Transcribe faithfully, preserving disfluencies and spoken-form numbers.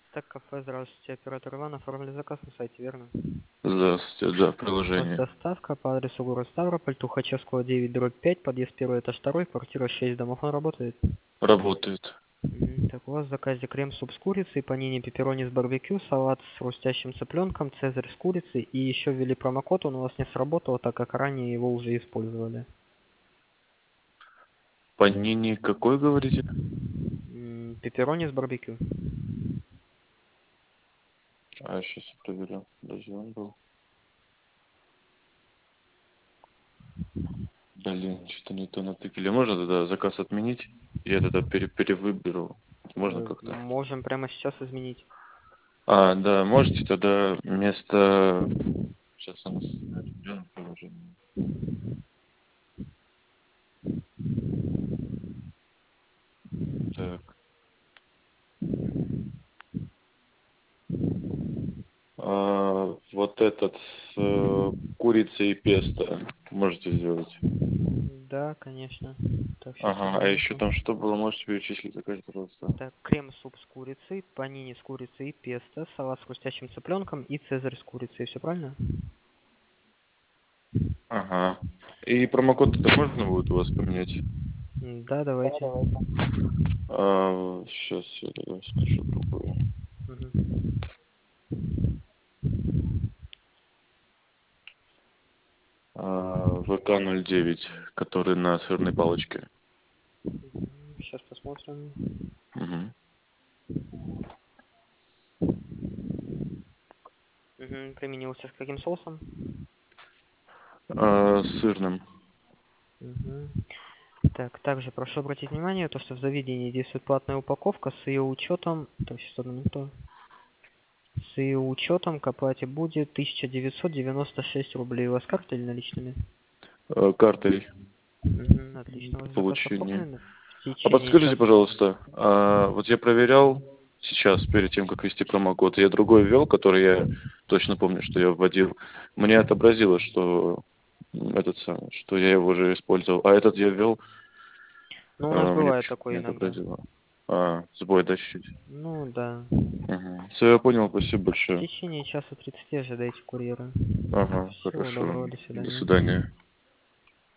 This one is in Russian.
Так, кафе, здравствуйте, оператор Иван, оформили заказ на сайте, верно? Здравствуйте, да, У вас приложение. доставка по адресу город Ставрополь, Тухачевского девять, дробь пять, подъезд первый, этаж второй, квартира шесть, домофон работает? Работает. М, Так, у вас в заказе крем-суп с курицей, панини пепперони с барбекю, салат с хрустящим цыпленком, цезарь с курицей, и еще ввели промокод, он у вас не сработал, так как ранее его уже использовали. Панини какой, говорите? М, Пепперони с барбекю. А, сейчас я проверю. Даже он был. Блин, что-то не то натыкали. Можно тогда заказ отменить? Я тогда пере перевыберу. Можно Э, как-то? Можем прямо сейчас изменить. А, да, можете тогда вместо... Сейчас у нас определенное приложение. Так. А, вот этот с э, курицей и песто можете сделать? Да, конечно. Так, сейчас, Ага, а одну еще минуту. там что было? Можете перечислить, закажите, пожалуйста. Так, крем-суп с курицей, панини с курицей и песто, салат с хрустящим цыпленком и цезарь с курицей. Все правильно? Ага. И промокод это можно будет у вас поменять? М, Да, давайте. А, сейчас я тогда скажу какой. Мгм. А, ВК ноль девять, который на сырной палочке. Сейчас посмотрим. Мгм. Мгм. Применился с каким соусом? А, с сырным. Мгм. Так, также прошу обратить внимание, то, что в заведении действует платная упаковка с ее учетом, то есть одну минуту, с ее учетом к оплате будет тысяча девятьсот девяносто шесть рублей. У вас карта или наличными? А, картой Мгм. Отлично, ваш заказ получения. оформлен. В А течение подскажите, часа. пожалуйста, а, вот я проверял сейчас, перед тем, как ввести промокод, я другой ввел, который я точно помню, что я вводил. Мне отобразило, что м, этот самый, что я его уже использовал. А этот я ввел, Ну, у нас а, мне бывает почему-то не такое иногда. отобразило. А, сбой, да, чуть-чуть. Ну, да. Угу. Все, я понял, спасибо В большое. течение часа тридцати ожидайте курьера. Ага, Всего хорошо. доброго, до До свидания. свидания.